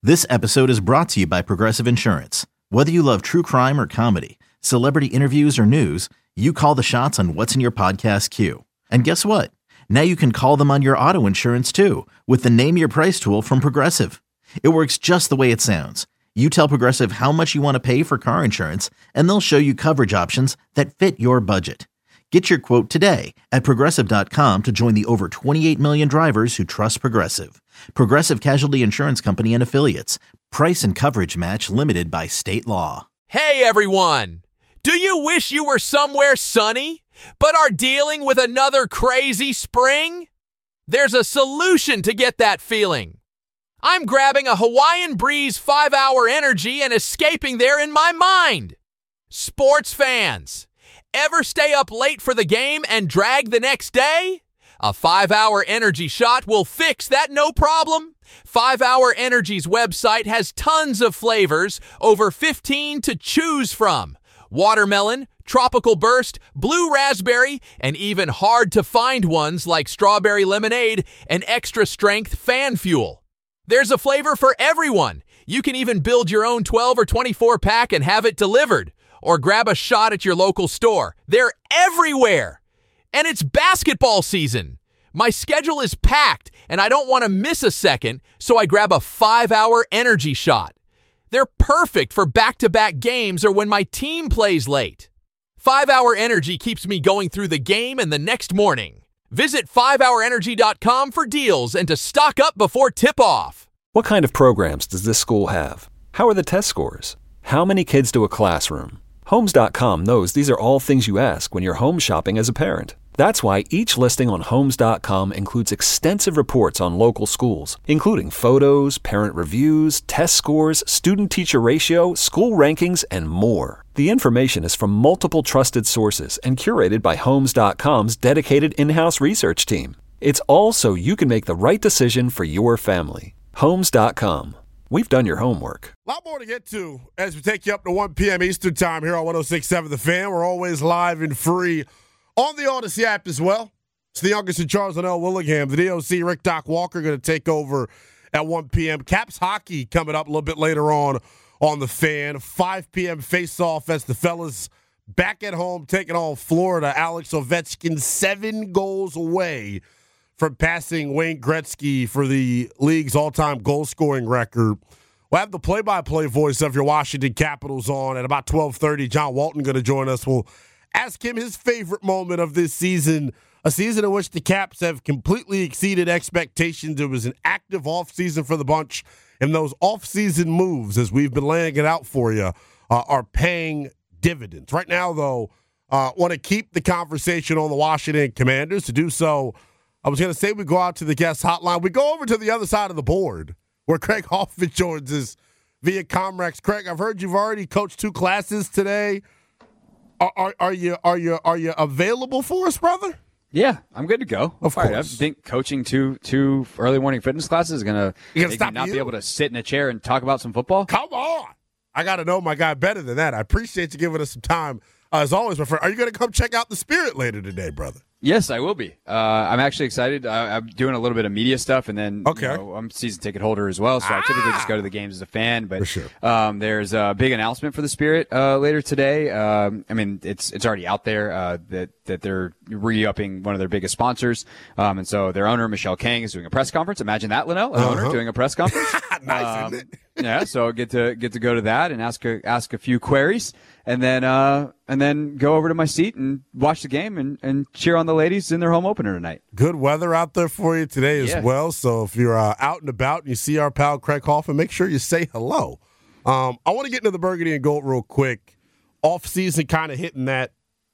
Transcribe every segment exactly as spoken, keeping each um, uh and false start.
This episode is brought to you by Progressive Insurance. Whether you love true crime or comedy, celebrity interviews or news, you call the shots on what's in your podcast queue. And guess what? Now you can call them on your auto insurance too with the Name Your Price tool from Progressive. It works just the way it sounds. You tell Progressive how much you want to pay for car insurance, and they'll show you coverage options that fit your budget. Get your quote today at Progressive dot com to join the over twenty-eight million drivers who trust Progressive. Progressive Casualty Insurance Company and Affiliates. Price and coverage match limited by state law. Hey everyone! Do you wish you were somewhere sunny, but are dealing with another crazy spring? There's a solution to get that feeling. I'm grabbing a Hawaiian Breeze five hour energy and escaping there in my mind. Sports fans, ever stay up late for the game and drag the next day? A five hour energy shot will fix that no problem. five hour Energy's website has tons of flavors, over fifteen to choose from. Watermelon, tropical burst, blue raspberry, and even hard-to-find ones like strawberry lemonade and extra-strength fan fuel. There's a flavor for everyone. You can even build your own twelve or twenty-four pack and have it delivered. Or grab a shot at your local store. They're everywhere. And it's basketball season. My schedule is packed, and I don't want to miss a second, so I grab a five hour energy shot. They're perfect for back-to-back games or when my team plays late. five hour Energy keeps me going through the game and the next morning. Visit five hour energy dot com for deals and to stock up before tip-off. What kind of programs does this school have? How are the test scores? How many kids do a classroom? Homes dot com knows these are all things you ask when you're home shopping as a parent. That's why each listing on Homes dot com includes extensive reports on local schools, including photos, parent reviews, test scores, student-teacher ratio, school rankings, and more. The information is from multiple trusted sources and curated by Homes dot com's dedicated in-house research team. It's all so you can make the right decision for your family. Homes dot com. We've done your homework. A lot more to get to as we take you up to one p.m. Eastern Time here on one oh six point seven The Fan. We're always live and free on the Odyssey app as well. It's the youngest in Charles and L. Willingham. The D O C, Rick Doc Walker, going to take over at one p.m. Caps hockey coming up a little bit later on on The Fan. five p.m. face-off as the fellas back at home taking on Florida. Alex Ovechkin seven goals away from passing Wayne Gretzky for the league's all-time goal-scoring record. We'll have the play-by-play voice of your Washington Capitals on at about twelve thirty. John Walton going to join us. We'll ask him his favorite moment of this season, a season in which the Caps have completely exceeded expectations. It was an active offseason for the bunch, and those offseason moves, as we've been laying it out for you, uh, are paying dividends. Right now, though, uh, want to keep the conversation on the Washington Commanders. To do so, I was going to say we go out to the guest hotline. We go over to the other side of the board where Craig Hoffman joins us via Comrex. Craig, I've heard you've already coached two classes today. Are, are, are you are you are you available for us, brother? Yeah, I'm good to go. Of All course. right, I think coaching two two early morning fitness classes is gonna You're gonna make stop me not you? be able to sit in a chair and talk about some football. Come on. I got to know my guy better than that. I appreciate you giving us some time. Uh, as always, my friend, are you going to come check out the Spirit later today, brother? Yes, I will be. Uh, I'm actually excited. I, I'm doing a little bit of media stuff, and then Okay. you know, I'm a season ticket holder as well, so I typically just go to the games as a fan. But For sure. um, there's a big announcement for the Spirit uh, later today. Um, I mean, it's it's already out there uh, that that they're re-upping one of their biggest sponsors, um, and so their owner Michelle Kang is doing a press conference. Imagine that, Linnell, an Uh-huh. owner doing a press conference. Nice, Um, isn't it? yeah, so get to get to go to that and ask a, ask a few queries, and then uh, and then go over to my seat and watch the game and, and cheer on the ladies in their home opener tonight. Good weather out there for you today as Yeah. well. So if you're uh, out and about and you see our pal Craig Hoffman, make sure you say hello. Um, I want to get into the burgundy and gold real quick. Off season kind of hitting that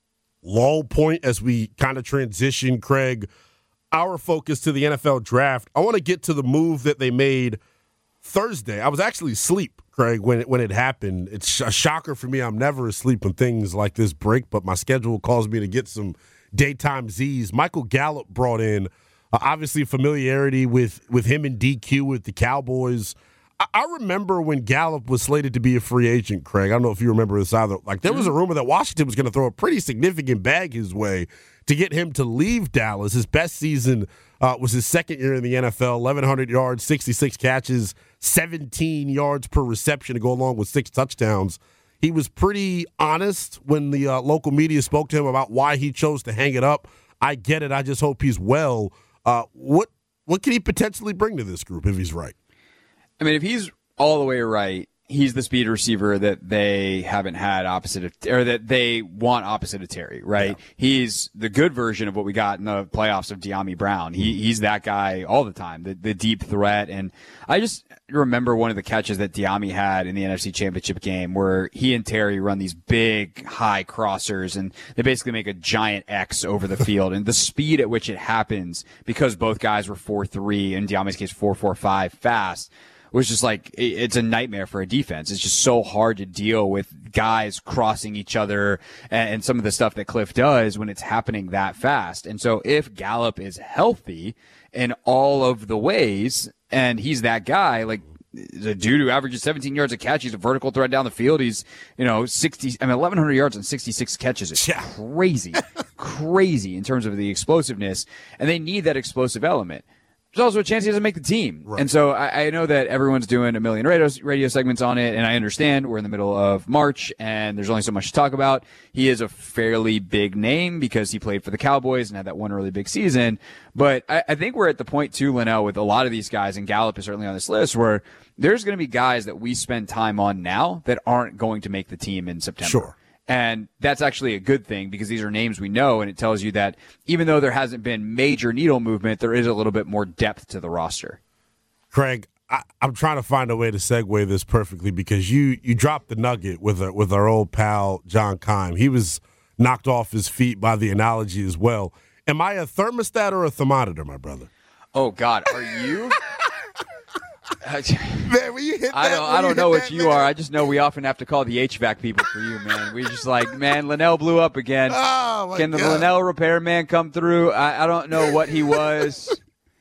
low point as we kind of transition, Craig, our focus to the N F L draft. I want to get to the move that they made Thursday. I was actually asleep, Craig, when it, when it happened. It's a shocker for me. I'm never asleep when things like this break, but my schedule calls me to get some daytime Z's. Michael Gallup brought in, uh, obviously, familiarity with, with him and D Q with the Cowboys. I remember when Gallup was slated to be a free agent, Craig. I don't know if you remember this either. Like, there was a rumor that Washington was going to throw a pretty significant bag his way to get him to leave Dallas. His best season uh, was his second year in the N F L, eleven hundred yards, sixty-six catches, seventeen yards per reception to go along with six touchdowns. He was pretty honest when the uh, local media spoke to him about why he chose to hang it up. I get it. I just hope he's well. Uh, what what can he potentially bring to this group if he's right? I mean, if he's all the way right, he's the speed receiver that they haven't had opposite of, or that they want opposite of Terry, right? Yeah. He's the good version of what we got in the playoffs of De'Ami Brown. He, he's that guy all the time, the, the deep threat. And I just remember one of the catches that De'Ami had in the N F C Championship game where he and Terry run these big, high crossers, and they basically make a giant X over the field. And the speed at which it happens, because both guys were four three, in De'Ami's case four four five, fast, was just like, it's a nightmare for a defense. It's just so hard to deal with guys crossing each other and, and some of the stuff that Cliff does when it's happening that fast. And so if Gallup is healthy in all of the ways, and he's that guy, like the dude who averages seventeen yards a catch, he's a vertical threat down the field. He's, you know, sixty, I mean, eleven hundred yards and sixty-six catches is yeah. crazy, crazy in terms of the explosiveness. And they need that explosive element. There's also a chance he doesn't make the team. Right. And so I, I know that everyone's doing a million radio, radio segments on it, and I understand we're in the middle of March, and there's only so much to talk about. He is a fairly big name because he played for the Cowboys and had that one really big season. But I, I think we're at the point, too, Linnell, with a lot of these guys, and Gallup is certainly on this list, where there's going to be guys that we spend time on now that aren't going to make the team in September. Sure. And that's actually a good thing because these are names we know, and it tells you that even though there hasn't been major needle movement, there is a little bit more depth to the roster. Craig, I, I'm trying to find a way to segue this perfectly because you you dropped the nugget with a, with our old pal John Keim. He was knocked off his feet by the analogy as well. Am I a thermostat or a thermometer, my brother? Oh, God, are you? Man, when you hit that, I don't, I don't know what that, you man. are. I just know we often have to call the H V A C people for you, man. We just like, man, Linnell blew up again. Oh, my Can the God. Linnell repairman come through? I, I don't know what he was.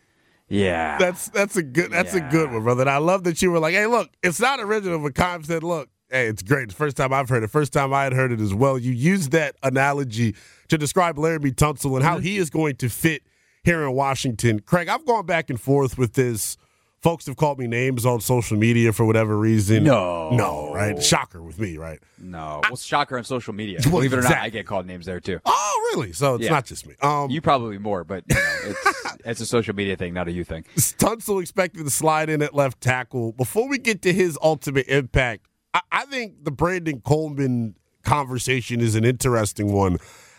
Yeah. That's that's a good that's Yeah. a good one, brother. And I love that you were like, hey, look, it's not original, but Keim said, look, hey, it's great. It's the first time I've heard it. First time I had heard it as well. You used that analogy to describe Laramie Tunsil and how he is going to fit here in Washington. Craig, I've gone back and forth with this. Folks have called me names on social media for whatever reason. No. No, right? Shocker with me, right? No. Well, shocker on social media. Well, Believe it or not, exactly. I get called names there, too. Oh, really? So it's Yeah. not just me. Um, You probably more, but you know, it's, it's a social media thing, not a you thing. Tunsil expected to slide in at left tackle. Before we get to his ultimate impact, I, I think the Brandon Coleman conversation is an interesting one.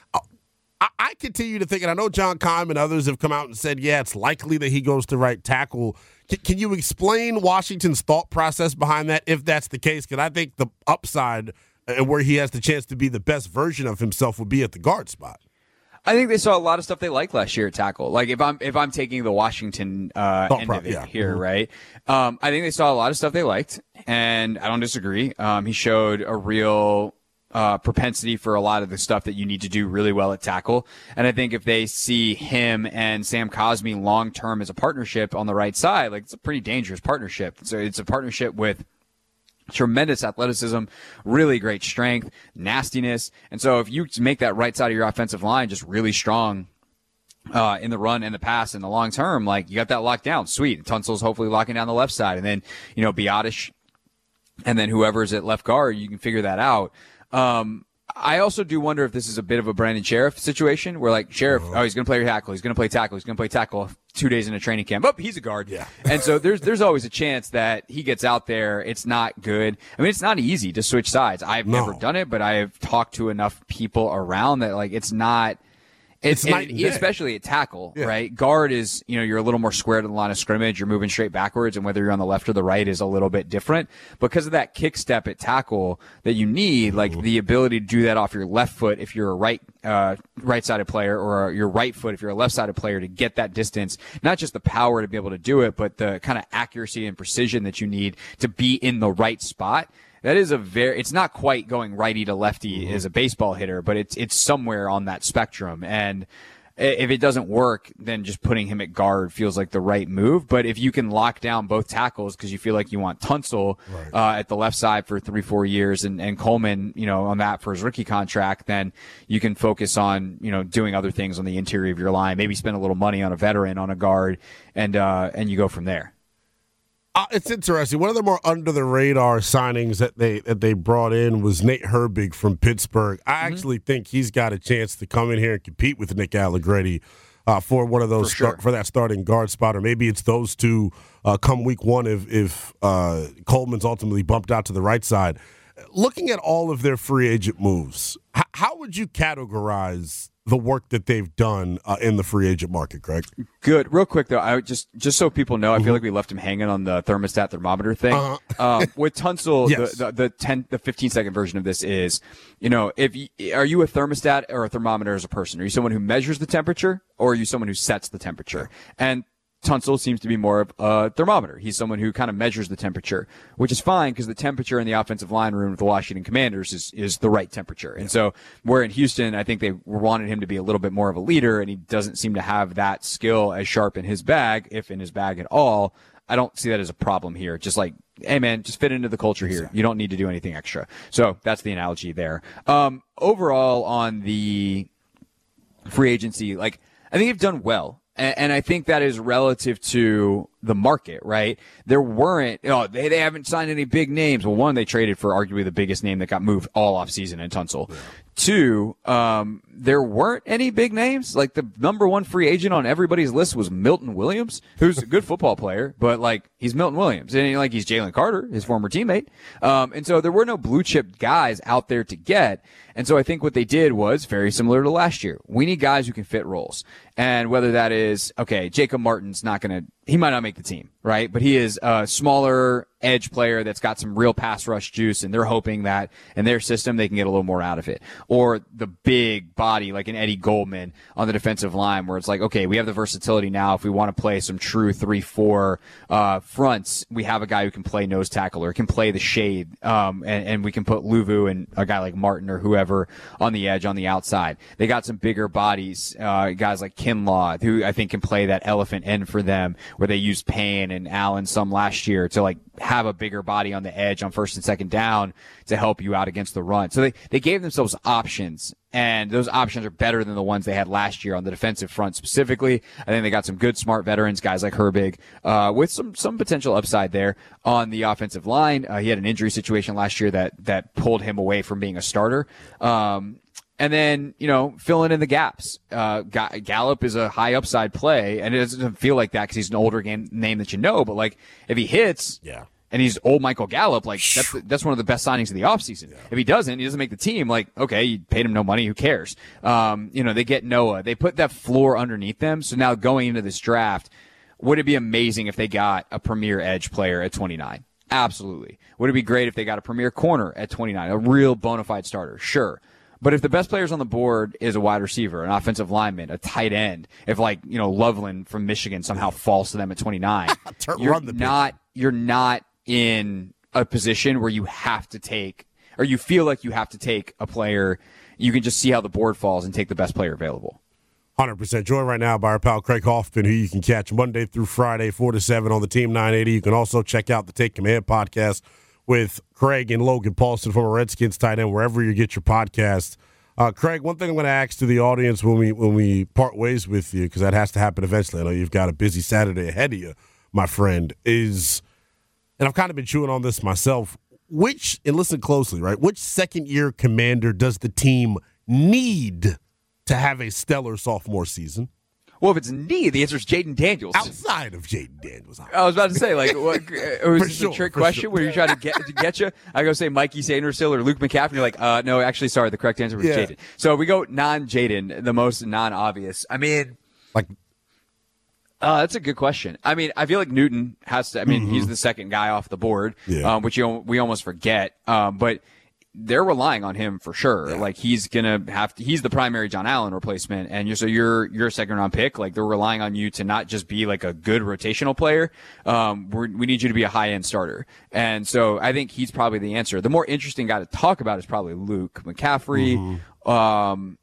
I, I continue to think, and I know John Keim and others have come out and said, yeah, it's likely that he goes to right tackle. Can, can you explain Washington's thought process behind that, if that's the case? Because I think the upside and where he has the chance to be the best version of himself would be at the guard spot. I think they saw a lot of stuff they liked last year at tackle. Like if I'm if I'm taking the Washington uh, Thought end pro- of it yeah. here, Mhm. right? Um, I think they saw a lot of stuff they liked, and I don't disagree. Um, he showed a real uh, propensity for a lot of the stuff that you need to do really well at tackle. And I think if they see him and Sam Cosmi long term as a partnership on the right side, like it's a pretty dangerous partnership. So it's a partnership with tremendous athleticism, really great strength, nastiness. And so if you make that right side of your offensive line just really strong uh, in the run and the pass in the long term, like you got that locked down. Sweet. Tunsil's hopefully locking down the left side. And then, you know, Biotish and then whoever's at left guard, you can figure that out. Um, I also do wonder if this is a bit of a Brandon Sheriff situation where, like, Sheriff, oh, he's going to play tackle, he's going to play tackle, he's going to play tackle two days in a training camp. Oh, he's a guard. Yeah. And so there's there's always a chance that he gets out there. It's not good. I mean, it's not easy to switch sides. I've No. never done it, but I have talked to enough people around that, like, it's not. It's, It's night and and day. especially at tackle, Yeah. right? Guard is, you know, you're a little more square to the line of scrimmage. You're moving straight backwards, and whether you're on the left or the right is a little bit different. Because of that kick step at tackle that you need, like the ability to do that off your left foot if you're a right, uh, right-sided player, or your right foot if you're a left-sided player, to get that distance. Not just the power to be able to do it, but the kind of accuracy and precision that you need to be in the right spot. That is a very, it's not quite going righty to lefty as a baseball hitter, but it's, it's somewhere on that spectrum. And if it doesn't work, then just putting him at guard feels like the right move. But if you can lock down both tackles because you feel like you want Tunsil right. uh, at the left side for three, four years and, and Coleman, you know, on that for his rookie contract, then you can focus on, you know, doing other things on the interior of your line, maybe spend a little money on a veteran, on a guard, and uh, and you go from there. Uh, it's interesting. One of the more under the radar signings that they that they brought in was Nate Herbig from Pittsburgh. I mm-hmm. actually think he's got a chance to come in here and compete with Nick Allegretti uh, for one of those for, sure. start, for that starting guard spot, or maybe it's those two uh, come week one if if uh, Coleman's ultimately bumped out to the right side. Looking at all of their free agent moves, h- how would you categorize the work that they've done uh, in the free agent market, Craig? Good. Real quick, though, I would just just so people know, I feel like we left him hanging on the thermostat thermometer thing. Uh-huh. um, with Tunsil, yes. the, the, the, ten, the fifteen-second version of this is, you know, if you, are you a thermostat or a thermometer as a person? Are you someone who measures the temperature, or are you someone who sets the temperature? And Tunsil seems to be more of a thermometer. He's someone who kind of measures the temperature, which is fine because the temperature in the offensive line room with the Washington Commanders is, is the right temperature. And so where in Houston, I think they wanted him to be a little bit more of a leader, and he doesn't seem to have that skill as sharp in his bag, if in his bag at all. I don't see that as a problem here. Just like, hey, man, just fit into the culture here. You don't need to do anything extra. So that's the analogy there. Um, overall, on the free agency, like, I think they've done well. And I think that is relative to the market, right? There weren't, you know, they, they haven't signed any big names. Well, one, they traded for arguably the biggest name that got moved all off season in Tunsil. Yeah. Two, um, there weren't any big names. Like the number one free agent on everybody's list was Milton Williams, who's a good football player, but like he's Milton Williams and like he's Jalen Carter, his former teammate. Um, and so there were no blue chip guys out there to get. And so I think what they did was very similar to last year. We need guys who can fit roles. And whether that is, okay, Jacob Martin's not going to, he might not make the team, right? But he is a smaller edge player that's got some real pass rush juice, and they're hoping that in their system they can get a little more out of it. Or the big body like an Eddie Goldman on the defensive line, where it's like, okay, we have the versatility now. If we want to play some true three four uh, fronts, we have a guy who can play nose tackle or can play the shade, um, and, and we can put Luvu and a guy like Martin or whoever on the edge on the outside. They got some bigger bodies, uh, guys like Kinlaw, who I think can play that elephant end for them, where they used Payne and Allen some last year to like have a bigger body on the edge on first and second down to help you out against the run. So they, they gave themselves options, and those options are better than the ones they had last year on the defensive front specifically. I think they got some good, smart veterans, guys like Herbig, uh, with some, some potential upside there on the offensive line. Uh, he had an injury situation last year that, that pulled him away from being a starter. Um, And then, you know, filling in the gaps. Uh, Gallup is a high upside play, and it doesn't feel like that because he's an older game, name that you know. But, like, if he hits yeah. and he's old Michael Gallup, like, that's, that's one of the best signings of the offseason. Yeah. If he doesn't, he doesn't make the team, like, okay, you paid him no money, who cares? Um, you know, they get Noah. They put that floor underneath them. So now going into this draft, would it be amazing if they got a premier edge player at twenty-nine? Absolutely. Would it be great if they got a premier corner at twenty-nine, a real bona fide starter? Sure. But if the best players on the board is a wide receiver, an offensive lineman, a tight end, if like, you know, Loveland from Michigan somehow falls to them at twenty-nine, you're not, you're not in a position where you have to take, or you feel like you have to take a player. You can just see how the board falls and take the best player available. one hundred percent. Joined right now by our pal Craig Hoffman, who you can catch Monday through Friday, four to seven on the Team nine eighty. You can also check out the Take Command podcast with Craig and Logan Paulson from a Redskins tight end, wherever you get your podcast. Uh, Craig, one thing I'm going to ask to the audience when we when we part ways with you, because that has to happen eventually. I know you've got a busy Saturday ahead of you, my friend, is, and I've kind of been chewing on this myself, which, and listen closely, right, which second-year commander does the team need to have a stellar sophomore season? Well, if it's need, the answer is Jaden Daniels. Outside of Jaden Daniels. I was about to say, like, what, was this sure, a trick question? Sure. Where you're trying to get to get you? I go say Mikey Sainristil or Luke McCaffrey. You're like, uh, no, actually, sorry. The correct answer was yeah. Jaden. So we go non-Jaden, the most non-obvious. I mean, like, uh, that's a good question. I mean, I feel like Newton has to. I mean, mm-hmm. he's the second guy off the board, yeah. um, which you, we almost forget. Um, but they're relying on him for sure. Yeah. Like he's gonna have to, he's the primary John Allen replacement. And you're, so you're, you're a second round pick. Like they're relying on you to not just be like a good rotational player. Um, we're, we need you to be a high end starter. And so I think he's probably the answer. The more interesting guy to talk about is probably Luke McCaffrey. Mm-hmm. Um,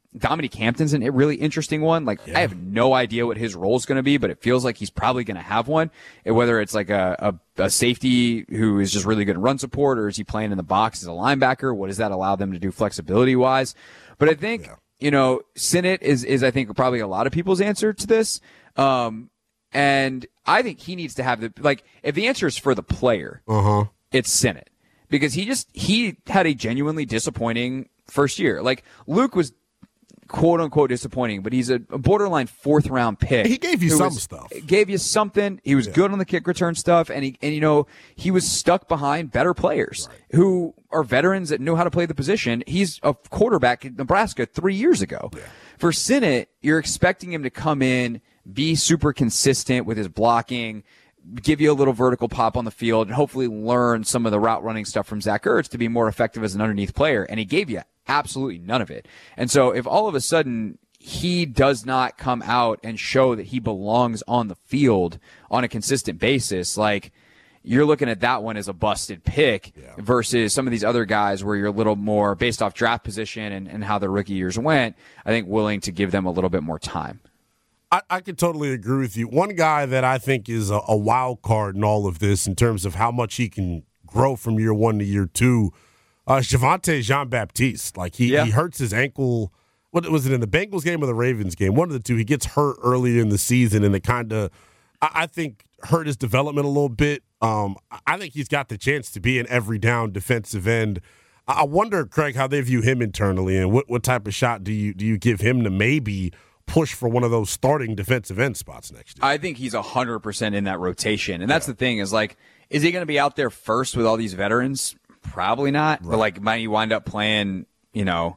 Dominique Hampton's a really interesting one. Like, yeah. I have no idea what his role is going to be, but it feels like he's probably going to have one. And whether it's like a, a, a safety who is just really good in run support, or is he playing in the box as a linebacker? What does that allow them to do flexibility-wise? But I think, yeah. you know, Sinnott is, is, I think, probably a lot of people's answer to this. Um, and I think he needs to have the, like, if the answer is for the player, uh-huh. it's Sinnott. Because he just, he had a genuinely disappointing first year. Like, Luke was quote unquote disappointing, but he's a, a borderline fourth round pick. He gave you some was, stuff. Gave you something. He was yeah. good on the kick return stuff. And he, and you know, he was stuck behind better players right. who are veterans that know how to play the position. He's a quarterback in Nebraska three years ago. Yeah. For Sinnott, you're expecting him to come in, be super consistent with his blocking, give you a little vertical pop on the field, and hopefully learn some of the route running stuff from Zach Ertz to be more effective as an underneath player. And he gave you absolutely none of it. And so if all of a sudden he does not come out and show that he belongs on the field on a consistent basis, like, you're looking at that one as a busted pick yeah. versus some of these other guys where you're a little more based off draft position and, and how their rookie years went, I think willing to give them a little bit more time. I, I could totally agree with you. One guy that I think is a, a wild card in all of this in terms of how much he can grow from year one to year two uh, is Javontae Jean-Baptiste. Like, he, yeah. he hurts his ankle. What was it, in the Bengals game or the Ravens game? One of the two. He gets hurt early in the season, and it kind of, I, I think, hurt his development a little bit. Um, I think he's got the chance to be an every down defensive end. I wonder, Craig, how they view him internally, and what, what type of shot do you do you give him to maybe push for one of those starting defensive end spots next year? I think he's one hundred percent in that rotation. And that's yeah. the thing is, like, is he going to be out there first with all these veterans? Probably not. Right. But, like, might he wind up playing, you know,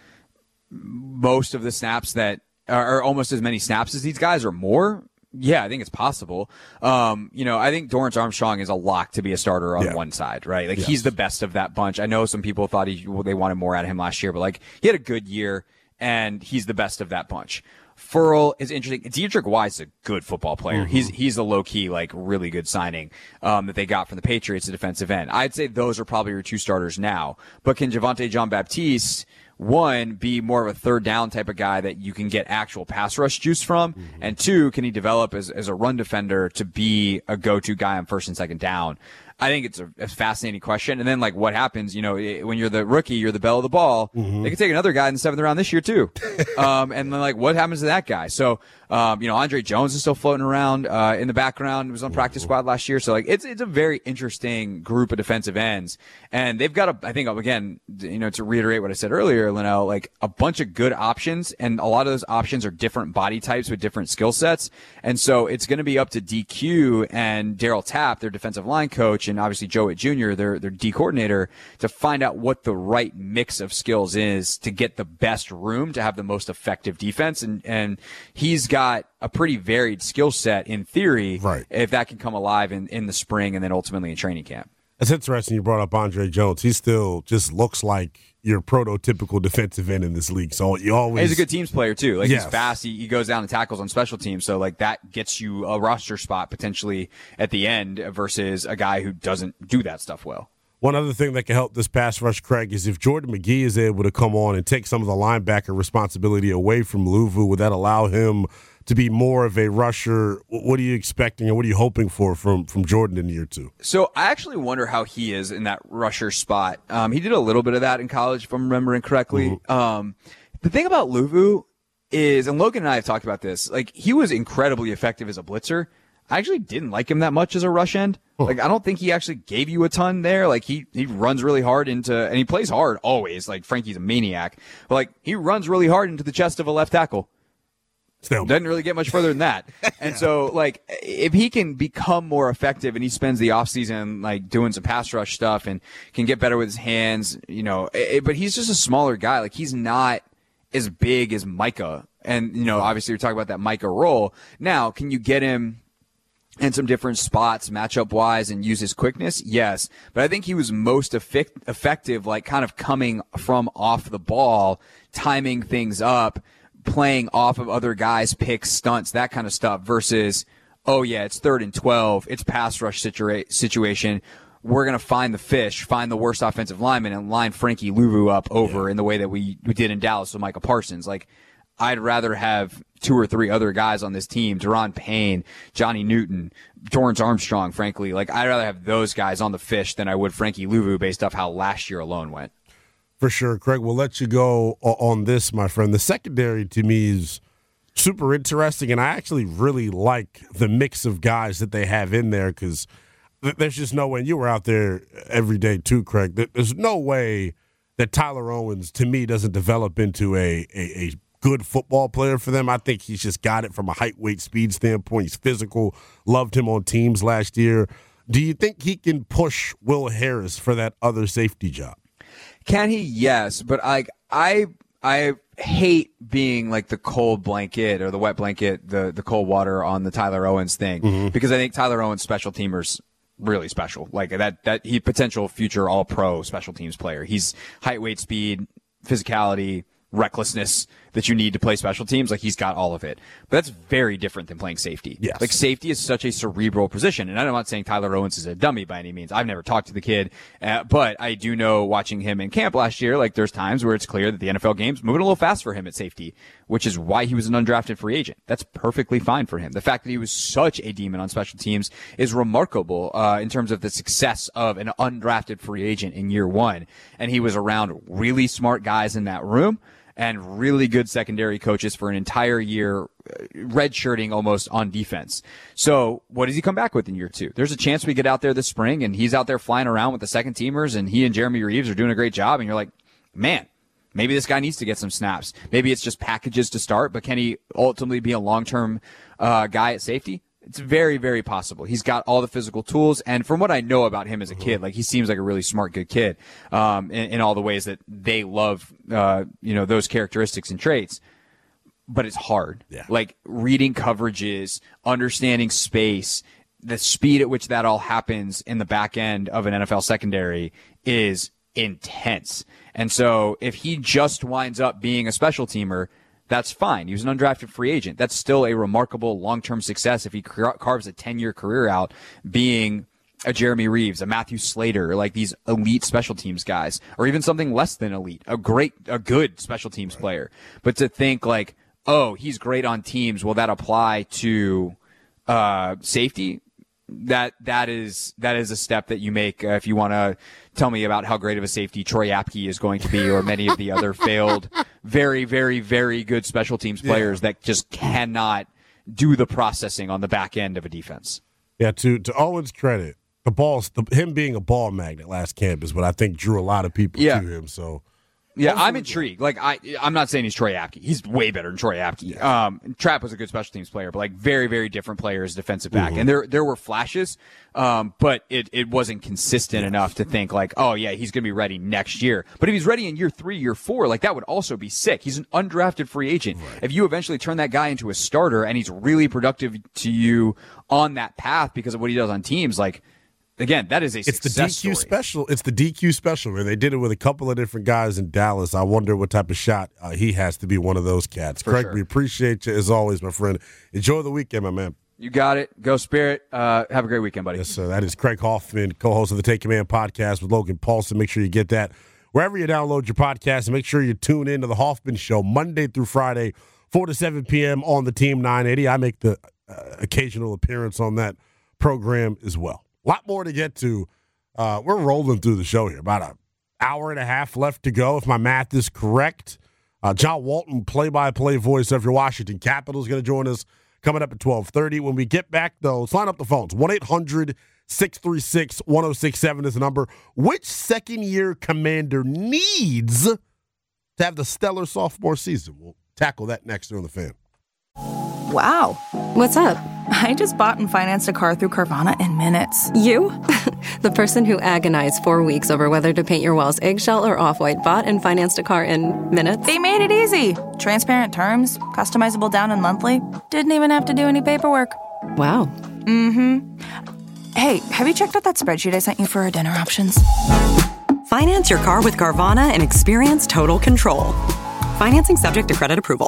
most of the snaps that are almost as many snaps as these guys or more? Yeah, I think it's possible. Um, you know, I think Dorrance Armstrong is a lock to be a starter on yeah. one side, right? Like, yes. he's the best of that bunch. I know some people thought he, well, they wanted more out of him last year, but, like, he had a good year, and he's the best of that bunch. Furl is interesting. Diedrich Wise is a good football player. Mm-hmm. He's he's a low-key, like, really good signing um, that they got from the Patriots, a defensive end. I'd say those are probably your two starters now. But can Javontae Jean-Baptiste, one, be more of a third down type of guy that you can get actual pass rush juice from? Mm-hmm. And two, can he develop as, as a run defender to be a go-to guy on first and second down? I think it's a, a fascinating question. And then, like, what happens, you know, when you're the rookie, you're the belle of the ball. Mm-hmm. They could take another guy in the seventh round this year, too. um, and then, like, what happens to that guy? So, um, you know, Andre Jones is still floating around uh, in the background. He was on practice squad last year. So, like, it's it's a very interesting group of defensive ends. And they've got, a, I think, again, you know, to reiterate what I said earlier, Linnell, like, a bunch of good options. And a lot of those options are different body types with different skill sets. And so it's going to be up to D Q and Daryl Tapp, their defensive line coach, and obviously Joe Witt Junior, their their D coordinator, to find out what the right mix of skills is to get the best room to have the most effective defense. And and he's got a pretty varied skill set in theory, right, if that can come alive in, in the spring and then ultimately in training camp. It's interesting you brought up Andre Jones. He still just looks like your prototypical defensive end in this league. So you always he's a good teams player too. Like, yes. he's fast. He, he goes down and tackles on special teams. So, like, that gets you a roster spot potentially at the end versus a guy who doesn't do that stuff well. One other thing that can help this pass rush, Craig, is if Jordan McGee is able to come on and take some of the linebacker responsibility away from Luvu, would that allow him to be more of a rusher? What are you expecting and what are you hoping for from, from Jordan in year two? So I actually wonder how he is in that rusher spot. Um, he did a little bit of that in college, if I'm remembering correctly. Mm-hmm. Um, the thing about Luvu is, and Logan and I have talked about this, like, he was incredibly effective as a blitzer. I actually didn't like him that much as a rush end. Huh. Like, I don't think he actually gave you a ton there. Like, he, he runs really hard into, and he plays hard always. Like, Frankie's a maniac. But, like, he runs really hard into the chest of a left tackle. Still. Doesn't really get much further than that. And yeah. so, like, if he can become more effective and he spends the offseason, like, doing some pass rush stuff and can get better with his hands, you know, it, but he's just a smaller guy. Like, he's not as big as Micah. And, you know, obviously you're talking about that Micah role. Now, can you get him in some different spots matchup wise and use his quickness? Yes. But I think he was most effect- effective, like, kind of coming from off the ball, timing things up, playing off of other guys' picks, stunts, that kind of stuff versus, oh yeah, it's third and twelve. It's pass rush situa- situation. we're going to find the fish, find the worst offensive lineman, and line Frankie Louvu up over yeah. in the way that we, we did in Dallas with Micah Parsons. Like, I'd rather have two or three other guys on this team, Deron Payne, Johnny Newton, Dorrance Armstrong, frankly. Like, I'd rather have those guys on the fish than I would Frankie Louvu based off how last year alone went. For sure. Craig, we'll let you go on this, my friend. The secondary, to me, is super interesting, and I actually really like the mix of guys that they have in there because there's just no way, and you were out there every day too, Craig, there's no way that Tyler Owens, to me, doesn't develop into a, a, a good football player for them. I think he's just got it from a height, weight, speed standpoint. He's physical. Loved him on teams last year. Do you think he can push Will Harris for that other safety job? Can he? Yes, but I I I hate being like the cold blanket or the wet blanket, the the cold water on the Tyler Owens thing mm-hmm. because I think Tyler Owens special teamers really special. Like that that he potential future all pro special teams player. He's height, weight, speed, physicality, recklessness that you need to play special teams. Like, he's got all of it. But that's very different than playing safety. Yes. Like, safety is such a cerebral position. And I'm not saying Tyler Owens is a dummy by any means. I've never talked to the kid. Uh, but I do know, watching him in camp last year, like, there's times where it's clear that the N F L game's moving a little fast for him at safety, which is why he was an undrafted free agent. That's perfectly fine for him. The fact that he was such a demon on special teams is remarkable uh, in terms of the success of an undrafted free agent in year one. And he was around really smart guys in that room and really good secondary coaches for an entire year, redshirting almost on defense. So what does he come back with in year two? There's a chance we get out there this spring and he's out there flying around with the second teamers and he and Jeremy Reeves are doing a great job. And you're like, man, maybe this guy needs to get some snaps. Maybe it's just packages to start, but can he ultimately be a long-term uh, guy at safety? It's very, very possible. He's got all the physical tools, and from what I know about him as a kid, like, he seems like a really smart, good kid, um, in, in all the ways that they love, uh, you know, those characteristics and traits. But it's hard. Yeah. Like, reading coverages, understanding space, the speed at which that all happens in the back end of an N F L secondary is intense. And so if he just winds up being a special teamer, that's fine. He was an undrafted free agent. That's still a remarkable long-term success if he car- carves a ten-year career out being a Jeremy Reeves, a Matthew Slater, like these elite special teams guys, or even something less than elite, a great, a good special teams right. player. But to think like, oh, he's great on teams, will that apply to uh, safety? That that is that is a step that you make uh, if you want to tell me about how great of a safety Troy Apke is going to be, or many of the other failed, very, very, very good special teams players yeah. that just cannot do the processing on the back end of a defense. Yeah, to to Owens' credit, the balls, the, him being a ball magnet last camp is what I think drew a lot of people yeah. to him. So. Yeah, I'm intrigued. Like, I, I'm not saying he's Troy Apke. He's way better than Troy Apke. Yeah. Um, Trapp was a good special teams player, but like very, very different player as defensive back. Mm-hmm. And there, there were flashes, um, but it, it wasn't consistent yeah. enough to think like, oh yeah, he's going to be ready next year. But if he's ready in year three, year four, like that would also be sick. He's an undrafted free agent. Right. If you eventually turn that guy into a starter and he's really productive to you on that path because of what he does on teams, like, again, that is a it's success the D Q story. special. It's the D Q special where they did it with a couple of different guys in Dallas. I wonder what type of shot uh, he has to be one of those cats. For Craig, sure. we appreciate you as always, my friend. Enjoy the weekend, my man. You got it. Go Spirit. Uh, have a great weekend, buddy. Yes, sir. That is Craig Hoffman, co-host of the Take Command podcast with Logan Paulson. Make sure you get that wherever you download your podcast, and make sure you tune in to the Hoffman Show Monday through Friday, four to seven p.m. on the Team nine eighty. I make the uh, occasional appearance on that program as well. A lot more to get to. Uh, we're rolling through the show here. About an hour and a half left to go, if my math is correct. Uh, John Walton, play-by-play voice of your Washington Capitals, is going to join us coming up at twelve thirty. When we get back, though, let's line up the phones. one eight hundred six three six one oh six seven is the number. Which second-year commander needs to have the stellar sophomore season? We'll tackle that next here on The Fan. Wow. What's up? I just bought and financed a car through Carvana in minutes. You? The person who agonized four weeks over whether to paint your walls eggshell or off-white bought and financed a car in minutes? They made it easy. Transparent terms, customizable down and monthly. Didn't even have to do any paperwork. Wow. Mm-hmm. Hey, have you checked out that spreadsheet I sent you for our dinner options? Finance your car with Carvana and experience total control. Financing subject to credit approval.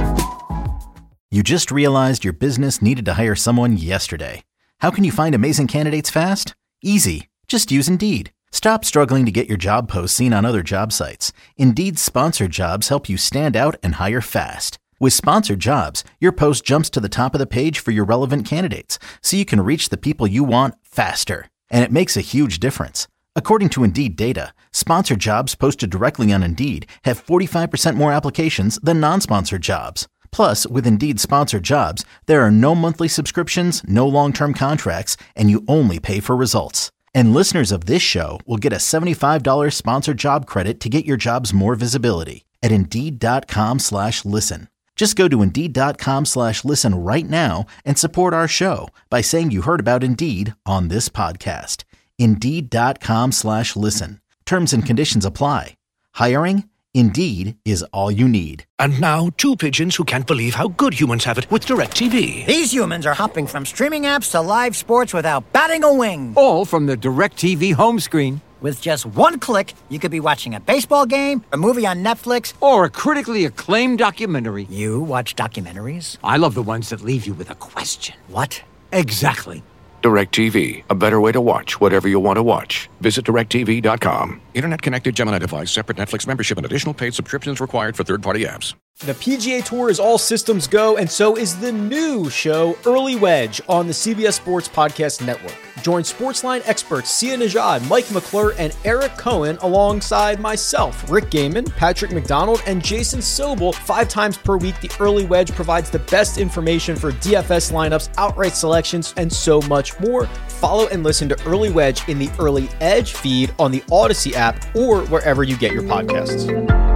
You just realized your business needed to hire someone yesterday. How can you find amazing candidates fast? Easy. Just use Indeed. Stop struggling to get your job posts seen on other job sites. Indeed's sponsored jobs help you stand out and hire fast. With sponsored jobs, your post jumps to the top of the page for your relevant candidates, so you can reach the people you want faster. And it makes a huge difference. According to Indeed data, sponsored jobs posted directly on Indeed have forty-five percent more applications than non-sponsored jobs. Plus, with Indeed sponsored jobs, there are no monthly subscriptions, no long-term contracts, and you only pay for results. And listeners of this show will get a seventy-five dollars sponsored job credit to get your jobs more visibility at Indeed.com slash listen. Just go to Indeed.com slash listen right now and support our show by saying you heard about Indeed on this podcast. Indeed.com slash listen. Terms and conditions apply. Hiring? Indeed is all you need. And now, two pigeons who can't believe how good humans have it with DirecTV. These humans are hopping from streaming apps to live sports without batting a wing. All from the DirecTV home screen. With just one click, you could be watching a baseball game, a movie on Netflix, or a critically acclaimed documentary. You watch documentaries? I love the ones that leave you with a question. What? Exactly. DirecTV, a better way to watch whatever you want to watch. Visit direct T V dot com. Internet-connected Gemini device, separate Netflix membership, and additional paid subscriptions required for third-party apps. The P G A Tour is all systems go, and so is the new show, Early Wedge, on the C B S Sports Podcast Network. Join Sportsline experts Sia Nejad, Mike McClure, and Eric Cohen alongside myself, Rick Gaiman, Patrick McDonald, and Jason Sobel. Five times per week, the Early Wedge provides the best information for D F S lineups, outright selections, and so much more. Follow and listen to Early Wedge in the Early Edge feed on the Odyssey app or wherever you get your podcasts.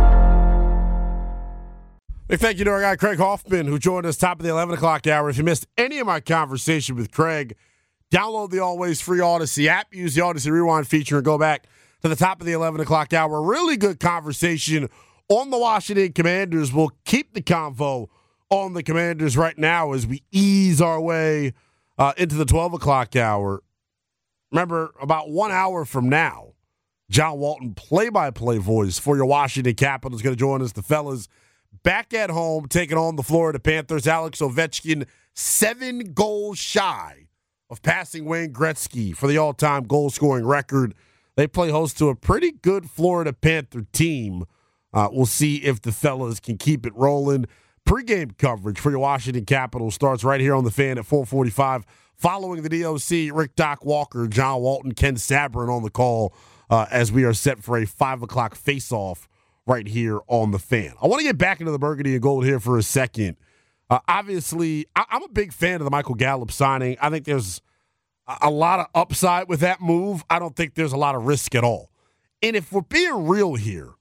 Big thank you to our guy Craig Hoffman, who joined us top of the eleven o'clock hour. If you missed any of my conversation with Craig, download the always free Odyssey app, use the Odyssey Rewind feature, and go back to the top of the eleven o'clock hour. Really good conversation on the Washington Commanders. We'll keep the convo on the Commanders right now as we ease our way uh, into the twelve o'clock hour. Remember, about one hour from now, John Walton, play-by-play voice for your Washington Capitals, is going to join us. The fellas back at home, taking on the Florida Panthers. Alex Ovechkin, seven goals shy of passing Wayne Gretzky for the all-time goal-scoring record. They play host to a pretty good Florida Panther team. Uh, we'll see if the fellas can keep it rolling. Pre-game coverage for your Washington Capitals starts right here on the Fan at four forty-five. Following the D O C, Rick Doc Walker, John Walton, Ken Sabrin on the call uh, as we are set for a five o'clock face-off right here on the Fan. I want to get back into the burgundy and gold here for a second. Uh, obviously, I- I'm a big fan of the Michael Gallup signing. I think there's a-, a lot of upside with that move. I don't think there's a lot of risk at all. And if we're being real here,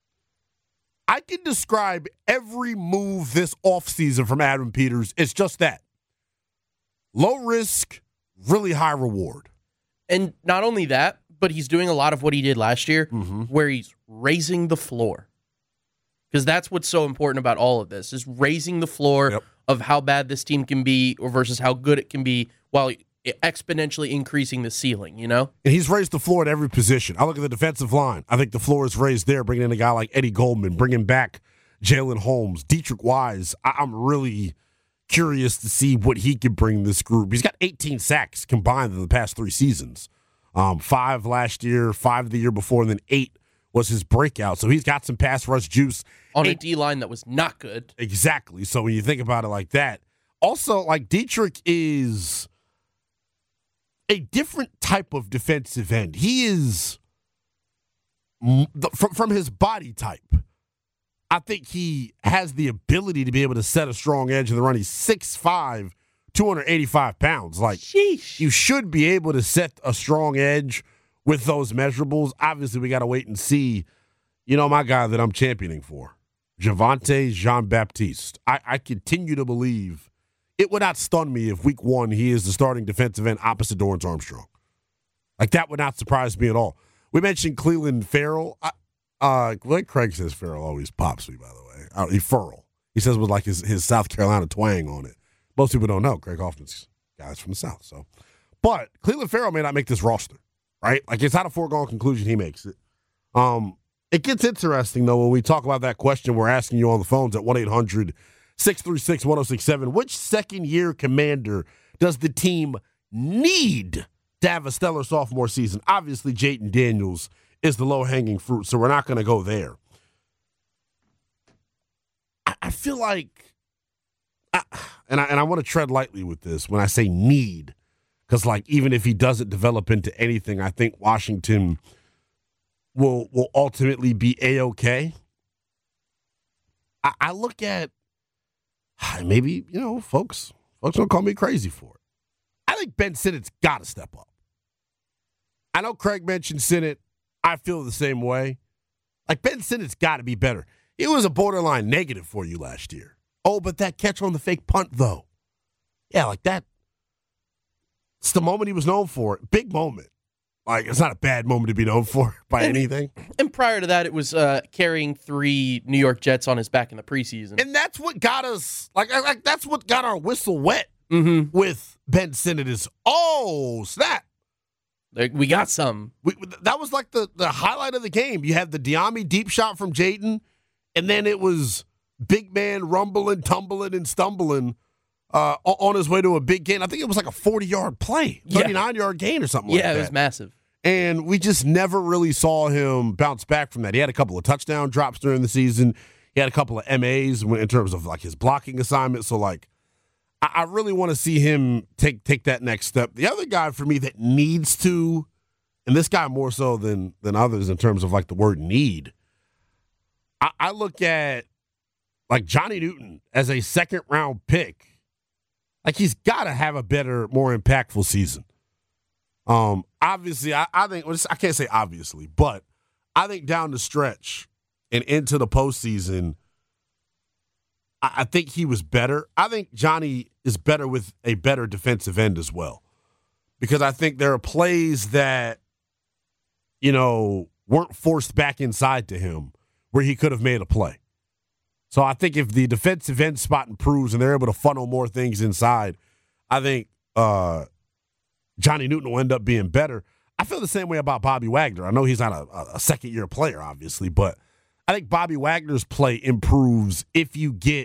I can describe every move this offseason from Adam Peters. It's just that. Low risk, really high reward. And not only that, but he's doing a lot of what he did last year, mm-hmm. where he's raising the floor. Because that's what's so important about all of this, is raising the floor yep. of how bad this team can be or versus how good it can be while exponentially increasing the ceiling, you know? And he's raised the floor at every position. I look at the defensive line. I think the floor is raised there, bringing in a guy like Eddie Goldman, bringing back Jalen Holmes, Dietrich Wise. I- I'm really curious to see what he can bring this group. He's got eighteen sacks combined in the past three seasons. Um, five last year, five the year before, and then eight was his breakout. So he's got some pass rush juice. On and, a D-line that was not good. Exactly. So when you think about it like that, also, like, Dietrich is a different type of defensive end. He is, from, from his body type, I think he has the ability to be able to set a strong edge in the run. He's six five, two hundred eighty-five pounds. Like, Sheesh. You should be able to set a strong edge with those measurables. Obviously, we got to wait and see, you know, my guy that I'm championing for, Javonte Jean-Baptiste. I, I continue to believe it would not stun me if week one he is the starting defensive end opposite Dorrance Armstrong. Like, that would not surprise me at all. We mentioned Cleveland Farrell. I, uh, like Craig says, Farrell always pops me, by the way. Uh, he Farrell. He says with like his, his South Carolina twang on it. Most people don't know. Craig Hoffman's guys from the South. So, but Cleveland Farrell may not make this roster, right? Like, it's not a foregone conclusion he makes it. Um, it gets interesting, though, when we talk about that question we're asking you on the phones at one eight hundred six three six one oh six seven. Which second-year commander does the team need to have a stellar sophomore season. Obviously, Jayden Daniels is the low-hanging fruit, so we're not going to go there. I, I feel like, I, and I, and I want to tread lightly with this when I say need, because like even if he doesn't develop into anything, I think Washington will will ultimately be A-okay. I, I look at, maybe, you know, folks, folks don't call me crazy for it. I think Ben Sinnott's got to step up. I know Craig mentioned Sinnott. I feel the same way. Like, Ben Sinnott's got to be better. It was a borderline negative for you last year. Oh, but that catch on the fake punt, though. Yeah, like that. It's the moment he was known for. Big moment. Like, it's not a bad moment to be known for by and, anything. And prior to that, it was uh, carrying three New York Jets on his back in the preseason. And that's what got us, like, like that's what got our whistle wet mm-hmm. with Ben Sinnott is, oh, snap. Like, we got some. We, that was like the, the highlight of the game. You had the Diami deep shot from Jayden, and then it was big man rumbling, tumbling, and stumbling uh, on his way to a big gain. I think it was like a forty-yard play, thirty-nine-yard yeah. gain or something yeah, like that. Yeah, it was massive. And we just never really saw him bounce back from that. He had a couple of touchdown drops during the season. He had a couple of M As in terms of like his blocking assignment. So, like, I really want to see him take take that next step. The other guy for me that needs to, and this guy more so than than others in terms of like the word need, I, I look at like Johnny Newton as a second round pick. Like, he's got to have a better, more impactful season. Um, obviously, I, I think I can't say obviously, but I think down the stretch and into the postseason, I think he was better. I think Johnny is better with a better defensive end as well. Because I think there are plays that, you know, weren't forced back inside to him where he could have made a play. So I think if the defensive end spot improves and they're able to funnel more things inside, I think uh, Johnny Newton will end up being better. I feel the same way about Bobby Wagner. I know he's not a, a second-year player, obviously, but I think Bobby Wagner's play improves if you get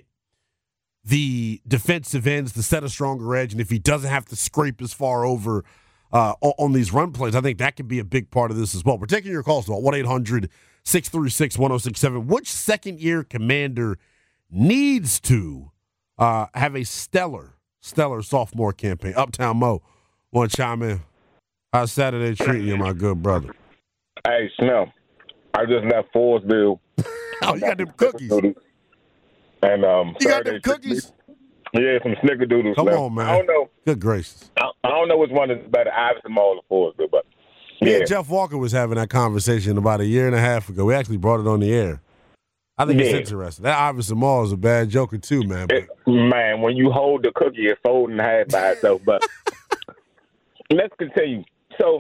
the defensive ends to set a stronger edge, and if he doesn't have to scrape as far over uh, on these run plays, I think that could be a big part of this as well. We're taking your calls, though, one eight hundred six three six one oh six seven. Which second-year commander needs to uh, have a stellar, stellar sophomore campaign? Uptown Mo, want to chime in? How's Saturday treating you, my good brother? Hey, Snell, I just left Forestville. Oh, you got them cookies. And um, you got them cookies? Yeah, some snickerdoodles. Come left. on, man. I don't know. Good gracious. I, I don't know which one is better, Iverson Mall or Forestville, but Me yeah. and Jeff Walker was having that conversation about a year and a half ago. We actually brought it on the air. I think Yeah. it's interesting. That Iverson Mall is a bad joker too, man. It, man, when you hold the cookie, it's folding in half by itself. But let's continue. So,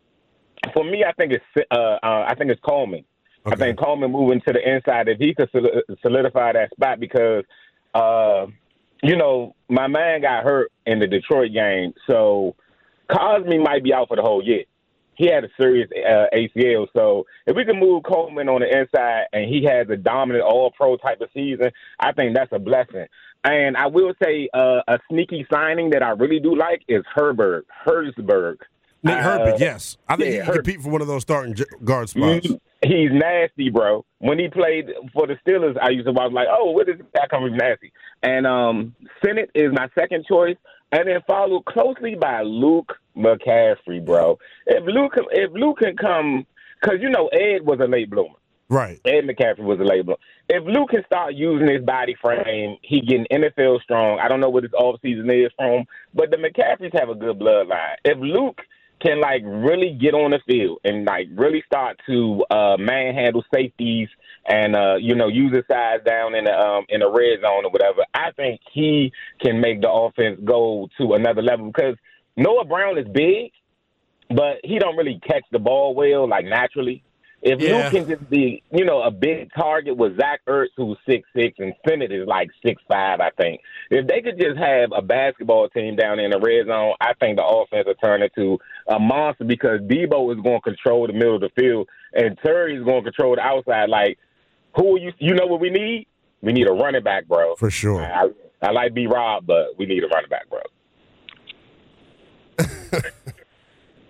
for me, I think it's uh, uh, I think it's Coleman. Okay. I think Coleman moving to the inside, if he could sol- solidify that spot, because uh, you know my man got hurt in the Detroit game, so Cosme might be out for the whole year. He had a serious uh, A C L, so if we can move Coleman on the inside and he has a dominant All-Pro type of season, I think that's a blessing. And I will say uh, a sneaky signing that I really do like is Herbert, Herzberg. Nick Uh, Herbig, yes. I think yeah, he can Herb- compete for one of those starting j- guard spots. He- He's nasty, bro. When he played for the Steelers, I used to watch like, oh, where does that come from? Nasty. And um, Senate is my second choice, and then followed closely by Luke McCaffrey, bro. If Luke, if Luke can come, because you know Ed was a late bloomer. Right. Ed McCaffrey was a late bloomer. If Luke can start using his body frame, he getting N F L strong. I don't know what his offseason is from, but the McCaffreys have a good bloodline. If Luke can like really get on the field and like really start to uh, manhandle safeties and uh, you know use his size down in the um, in the red zone or whatever, I think he can make the offense go to another level, because Noah Brown is big, but he don't really catch the ball well like naturally. If Yeah. Luke can just be, you know, a big target with Zach Ertz, who's six six, and Senate is like six five, I think. If they could just have a basketball team down in the red zone, I think the offense will turn into a monster, because Debo is going to control the middle of the field, and Terry is going to control the outside. Like, who are you? You know what we need? We need a running back, bro. For sure. I, I like B. Rob, but we need a running back, bro.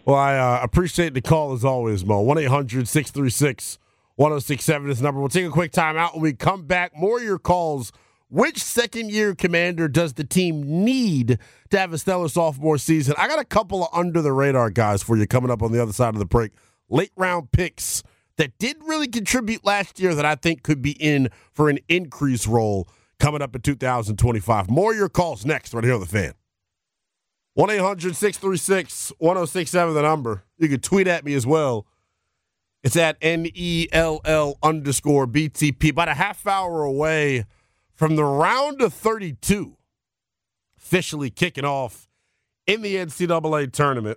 Well, I uh, appreciate the call as always, Mo. one eight hundred six three six one oh six seven is the number. We'll take a quick time out. When we come back, more of your calls. Which second-year commander does the team need to have a stellar sophomore season? I got a couple of under-the-radar guys for you coming up on the other side of the break. Late-round picks that didn't really contribute last year that I think could be in for an increased role coming up in two thousand twenty-five. More of your calls next right here on The Fan. one eight hundred six three six one oh six seven, the number. You can tweet at me as well. It's at N E L L underscore B T P. About a half hour away from the round of thirty-two officially kicking off in the N C double A tournament.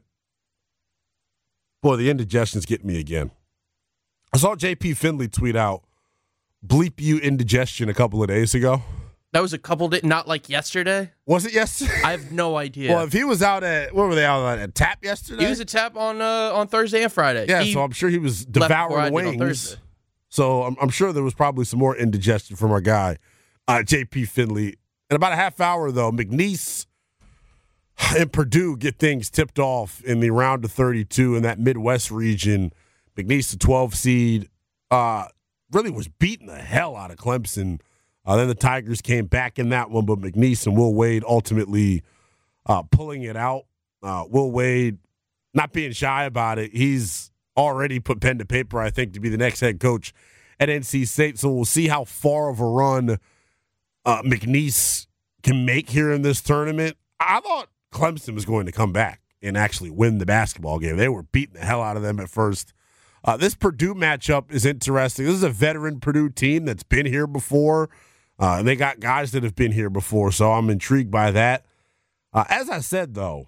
Boy, the indigestion's getting me again. I saw J P Finley tweet out, bleep you indigestion a couple of days ago. That was a couple days, not like yesterday. Was it yesterday? I have no idea. Well, if he was out at, what were they out at, at Tap yesterday? He was at Tap on uh, on Thursday and Friday. Yeah, he so I'm sure he was devouring wings. So I'm, I'm sure there was probably some more indigestion from our guy, uh, J P Finley. In about a half hour, though, McNeese and Purdue get things tipped off in the round of thirty-two in that Midwest region. McNeese, the twelve seed, uh, really was beating the hell out of Clemson. Uh, then the Tigers came back in that one, but McNeese and Will Wade ultimately uh, pulling it out. Uh, Will Wade not being shy about it. He's already put pen to paper, I think, to be the next head coach at N C State. So we'll see how far of a run uh, McNeese can make here in this tournament. I thought Clemson was going to come back and actually win the basketball game. They were beating the hell out of them at first. Uh, this Purdue matchup is interesting. This is a veteran Purdue team that's been here before. Uh, and they got guys that have been here before, so I'm intrigued by that. Uh, as I said, though,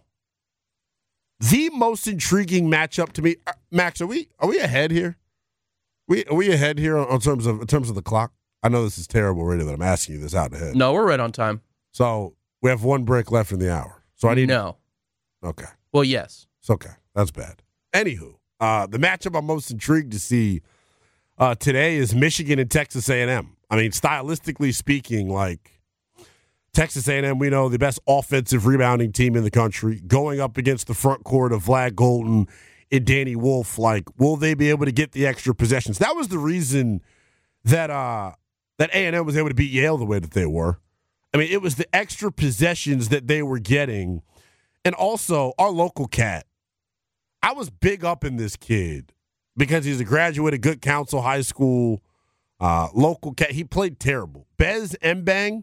the most intriguing matchup to me, uh, Max, are we are we ahead here? We are we ahead here on, on terms of in terms of the clock? I know this is terrible, radio, that I'm asking you this out ahead. No, we're right on time. So we have one break left in the hour. So I need no. Okay. Well, yes. It's okay. That's bad. Anywho, uh, the matchup I'm most intrigued to see uh, today is Michigan and Texas A and M. I mean, stylistically speaking, like Texas A and M, we know the best offensive rebounding team in the country, going up against the front court of Vlad Golden and Danny Wolf. Like, will they be able to get the extra possessions? That was the reason that uh, that A and M was able to beat Yale the way that they were. I mean, it was the extra possessions that they were getting. And also, our local cat, I was big up in this kid because he's a graduate of Good Counsel High School. Uh, local cat, he played terrible. Bez Mbang,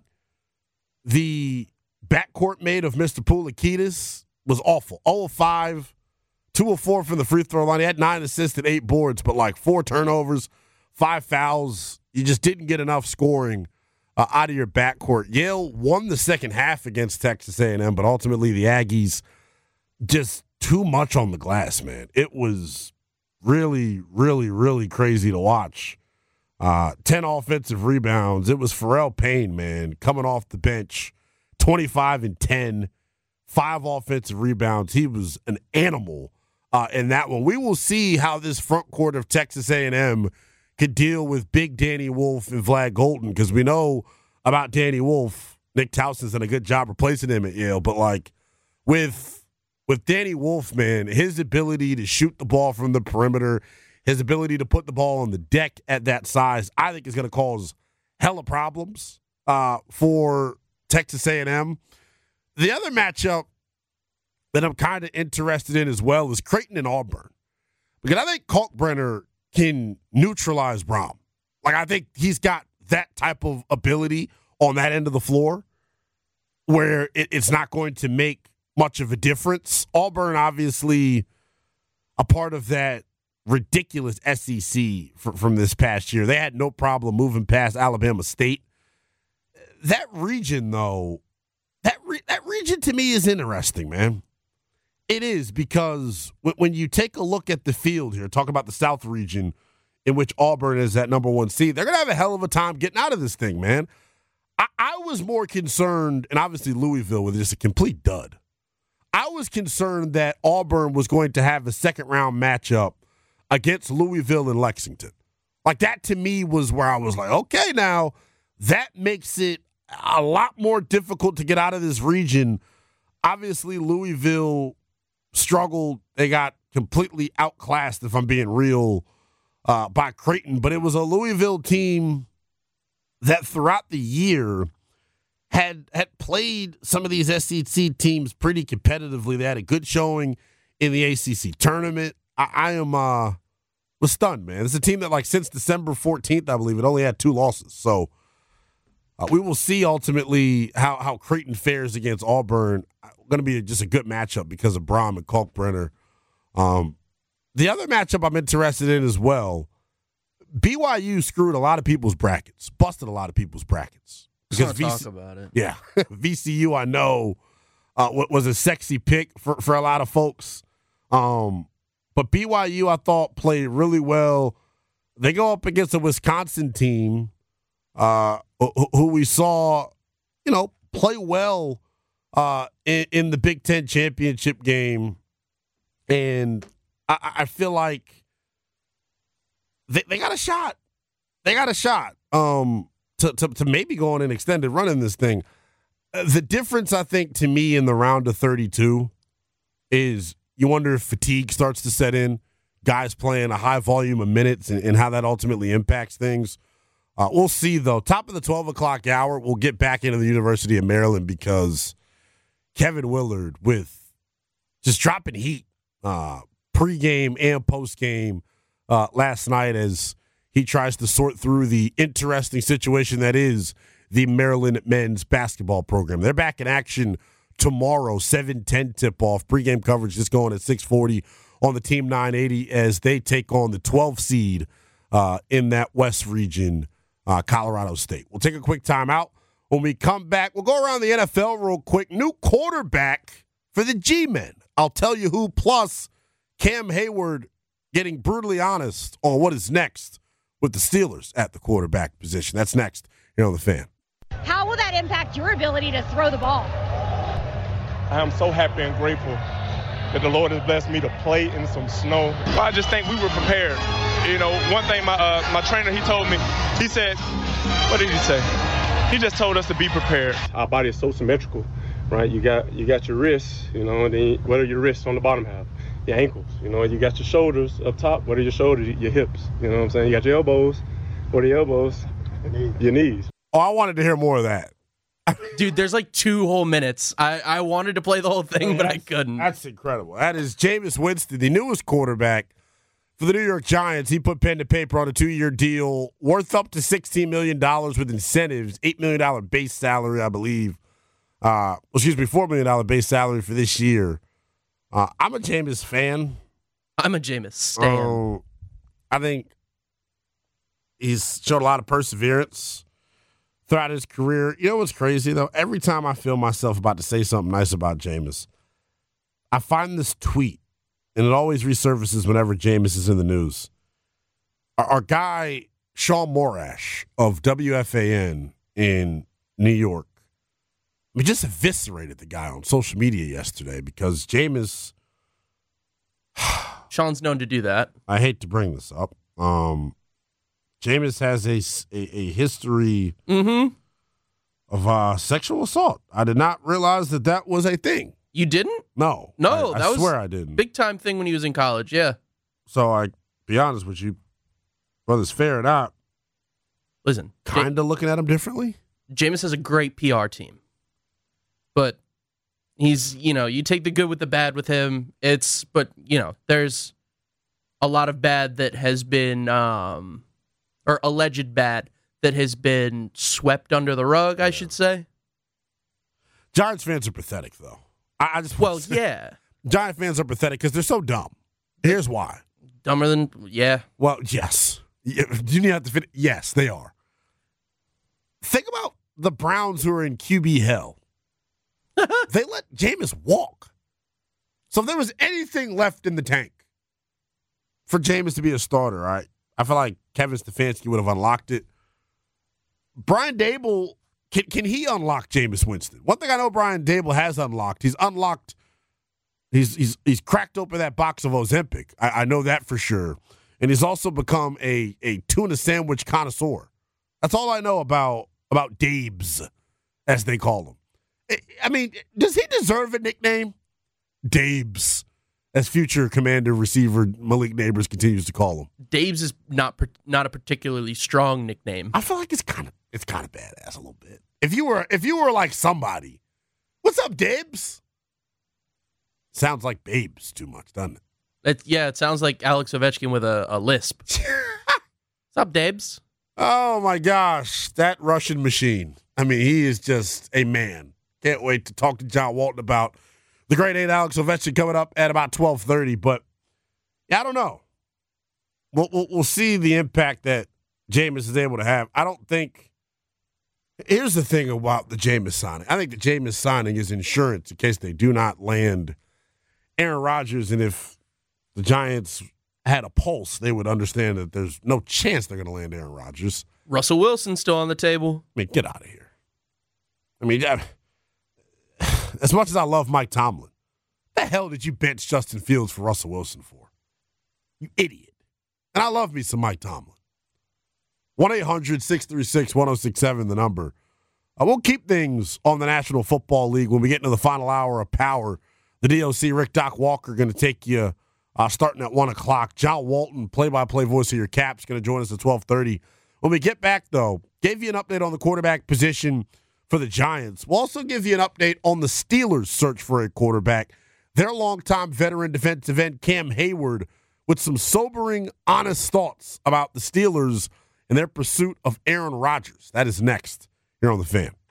the backcourt mate of Mister Poulikitis, was awful. oh of five, two of four from the free throw line. He had nine assists and eight boards, but like four turnovers, five fouls. You just didn't get enough scoring uh, out of your backcourt. Yale won the second half against Texas A and M, but ultimately the Aggies just too much on the glass, man. It was really, really, really crazy to watch. Uh, ten offensive rebounds. It was Pharrell Payne, man, coming off the bench, twenty-five and ten, five offensive rebounds. He was an animal uh, in that one. We will see how this front court of Texas A and M could deal with big Danny Wolf and Vlad Golden, because we know about Danny Wolf. Nick Towson's done a good job replacing him at Yale, but like with with Danny Wolf, man, his ability to shoot the ball from the perimeter, his ability to put the ball on the deck at that size, I think is going to cause hella problems uh, for Texas A and M. The other matchup that I'm kind of interested in as well is Creighton and Auburn, because I think Kalkbrenner can neutralize Braum. Like, I think he's got that type of ability on that end of the floor where it, it's not going to make much of a difference. Auburn, obviously, a part of that ridiculous S E C for, from this past year. They had no problem moving past Alabama State. That region, though, that re- that region to me is interesting, man. It is, because w- when you take a look at the field here, talk about the South region in which Auburn is that number one seed, they're going to have a hell of a time getting out of this thing, man. I, I was more concerned, and obviously Louisville was just a complete dud. I was concerned that Auburn was going to have a second-round matchup against Louisville and Lexington. Like, that to me was where I was like, okay, now that makes it a lot more difficult to get out of this region. Obviously, Louisville struggled. They got completely outclassed, if I'm being real, uh, by Creighton. But it was a Louisville team that throughout the year had had played some of these S E C teams pretty competitively. They had a good showing in the A C C tournament. I, I am uh, was stunned, man. It's a team that, like, since December fourteenth, I believe, it only had two losses. So uh, we will see ultimately how, how Creighton fares against Auburn. Going to be just a good matchup because of Braun and Kalkbrenner. Um, the other matchup I'm interested in as well, B Y U screwed a lot of people's brackets, busted a lot of people's brackets. Because V C- talk about it. Yeah. V C U, I know, uh, was a sexy pick for, for a lot of folks. Um, but B Y U, I thought, played really well. They go up against a Wisconsin team uh, who, who we saw, you know, play well uh, in, in the Big Ten championship game. And I, I feel like they, they got a shot. They got a shot um, to, to, to maybe go on an extended run in this thing. Uh, the difference, I think, to me in the round of thirty-two is you wonder if fatigue starts to set in, guys playing a high volume of minutes, and, and how that ultimately impacts things. Uh, we'll see, though. Top of the twelve o'clock hour, we'll get back into the University of Maryland because Kevin Willard with just dropping heat uh, pregame and postgame uh, last night as he tries to sort through the interesting situation that is the Maryland men's basketball program. They're back in action tomorrow, seven ten tip-off. Pregame coverage just going at six forty on the Team nine eighty as they take on the twelve seed uh, in that West region, uh, Colorado State. We'll take a quick timeout. When we come back, we'll go around the N F L real quick. New quarterback for the G-Men. I'll tell you who, plus Cam Hayward getting brutally honest on what is next with the Steelers at the quarterback position. That's next here on The Fan. How will that impact your ability to throw the ball? I am so happy and grateful that the Lord has blessed me to play in some snow. I just think we were prepared. You know, one thing my uh, my trainer, he told me, he said, what did he say? He just told us to be prepared. Our body is so symmetrical, right? You got you got your wrists, you know, and then what are your wrists on the bottom half? Your ankles, you know, and you got your shoulders up top. What are your shoulders? Your hips, you know what I'm saying? You got your elbows. What are your elbows? Your knees. Oh, I wanted to hear more of that. Dude, there's like two whole minutes. I, I wanted to play the whole thing, oh, but I couldn't. That's incredible. That is Jameis Winston, the newest quarterback for the New York Giants. He put pen to paper on a two-year deal worth up to sixteen million dollars with incentives, eight million dollars base salary, I believe. Uh, excuse me, four million dollars base salary for this year. Uh, I'm a Jameis fan. I'm a Jameis stan. Uh, I think he's showed a lot of perseverance throughout his career. You know what's crazy, though? Every time I feel myself about to say something nice about Jameis, I find this tweet, and it always resurfaces whenever Jameis is in the news. Our, our guy, Sean Morash of W F A N in New York, we just eviscerated the guy on social media yesterday because Jameis... Sean's known to do that. I hate to bring this up. Um... Jameis has a, a, a history mm-hmm. of uh, sexual assault. I did not realize that that was a thing. You didn't? No. No, I, that I was swear I didn't. Big time thing when he was in college, yeah. So I be honest with you, whether it's fair or not, listen, kind of looking at him differently. Jameis has a great P R team, but he's, you know, you take the good with the bad with him. It's, but, you know, there's a lot of bad that has been, um, or alleged bad that has been swept under the rug, I yeah. should say. Giants fans are pathetic, though. I, I just well, yeah. Giant fans are pathetic because they're so dumb. Here's why. Dumber than, yeah. Well, yes. You need have to fit. Yes, they are. Think about the Browns who are in Q B hell. They let Jameis walk. So if there was anything left in the tank for Jameis to be a starter, right? I feel like Kevin Stefanski would have unlocked it. Brian Daboll, can, can he unlock Jameis Winston? One thing I know Brian Daboll has unlocked, he's unlocked, he's he's he's cracked open that box of Ozempic. I, I know that for sure. And he's also become a, a tuna sandwich connoisseur. That's all I know about, about Dabes, as they call him. I mean, does he deserve a nickname? Dabes. as future commander receiver Malik Neighbors continues to call him. Dave's is not not a particularly strong nickname. I feel like it's kind of it's kind of badass a little bit. If you were if you were like somebody, what's up, Dibs? Sounds like Babes too much, doesn't it? It, yeah, it sounds like Alex Ovechkin with a, a lisp. What's up, Debs? Oh, my gosh. That Russian machine. I mean, he is just a man. Can't wait to talk to John Walton about the great eight Alex Ovechkin coming up at about twelve thirty. But, yeah, I don't know. We'll, we'll, we'll see the impact that Jameis is able to have. I don't think – here's the thing about the Jameis signing. I think the Jameis signing is insurance in case they do not land Aaron Rodgers, and if – the Giants had a pulse, they would understand that there's no chance they're going to land Aaron Rodgers. Russell Wilson still on the table. I mean, get out of here. I mean, as much as I love Mike Tomlin, what the hell did you bench Justin Fields for Russell Wilson for? You idiot. And I love me some Mike Tomlin. one eight hundred six three six one oh six seven, the number. I will keep things on the National Football League when we get into the final hour of Power. The D O C, Rick Doc Walker, going to take you Uh, starting at one o'clock. John Walton, play-by-play voice of your Caps, going to join us at twelve thirty. When we get back, though, gave you an update on the quarterback position for the Giants. We'll also give you an update on the Steelers' search for a quarterback. Their longtime veteran defensive end, Cam Hayward, with some sobering, honest thoughts about the Steelers and their pursuit of Aaron Rodgers. That is next here on The Fan.